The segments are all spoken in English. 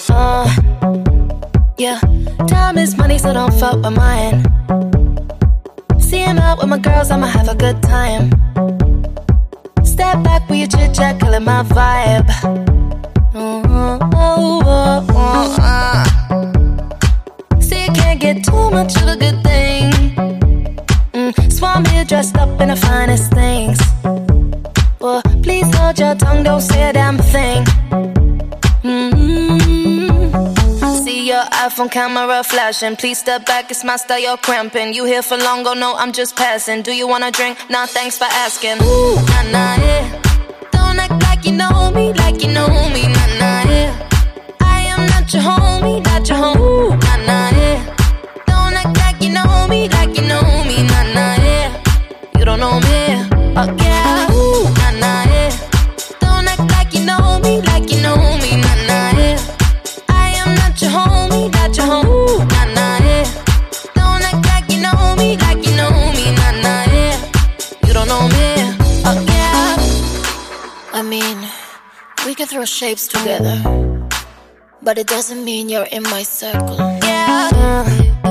Yeah, time is money, so don't fuck with mine. See him out with my girls, I'ma have a good time. Step back with your chit chat, killing my vibe. See, you can't get too much of a good thing. So I'm here dressed up in the finest things. Well, please hold your tongue, don't say a damn thing. See your iPhone camera flashing. Please step back, it's my style, you're cramping. You here for long, oh no, I'm just passing. Do you wanna drink? Nah, thanks for asking. Ooh, nah, nah, yeah. Don't act like you know me, like you know me, nah, nah, yeah. I am not your homie, not your homie. Ooh, nah, nah, yeah. Don't act like you know me, like you know me, nah, nah, yeah. You don't know me, oh yeah. Ooh, nah, nah, yeah. Don't act like you know me, like you know me, nah, nah, yeah. I am not your homie, not your homie. Ooh, nah, nah, yeah. Don't act like you know me, like you know me, nah, nah, yeah. You don't know me, oh yeah. I mean, we can throw shapes together, but it doesn't mean you're in my circle. Yeah.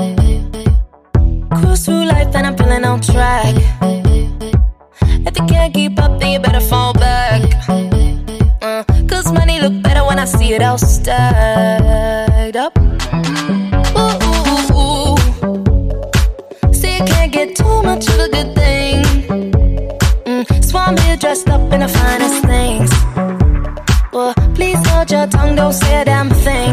Cruise through life and I'm feeling on track. If you can't keep up, then you better fall back. Cause money look better when I see it all stacked up. Ooh, ooh, ooh, ooh. See, you can't get too much of a good thing. So I'm here dressed up in the finest things. Well, please hold your tongue, don't say a damn thing.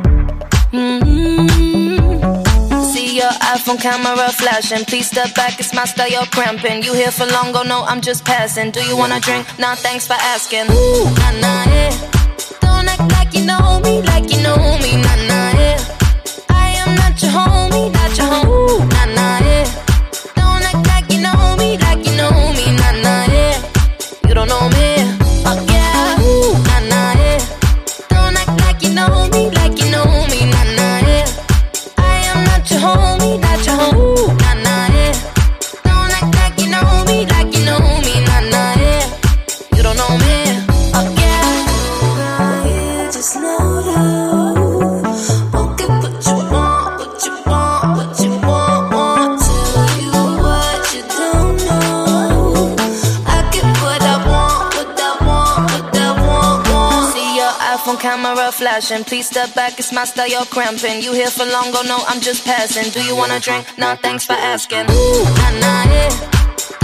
See your iPhone camera flashing. Please step back, it's my style, you're cramping. You here for long, oh no, I'm just passing. Do you wanna drink? Nah, thanks for asking. Ooh, nah, nah, yeah. Don't act like you know me, like you know me, nah, nah, yeah. I am not your homie, not your homie. Ooh, nah, nah, yeah. Don't act like you know me, like you know me, nah, nah, yeah. You don't know me, oh yeah. Ooh, nah, nah, yeah. Don't act like you know me, like you know me, nah, nah, yeah. I am not your homie, not your homie. Ooh, nah, nah, yeah. Don't act like you know me, like you know me, nah, nah, yeah. You don't know me, oh yeah. You just know you won't get what you want, what you want, what you want. Tell you what you don't know. I get what I want, what I want, what I want. See your iPhone camera flashing. Please step back, it's my style, you're cramping. You here for long, oh no, I'm just passing. Do you wanna drink? Nah, thanks for asking. Ooh, nah, nah, yeah.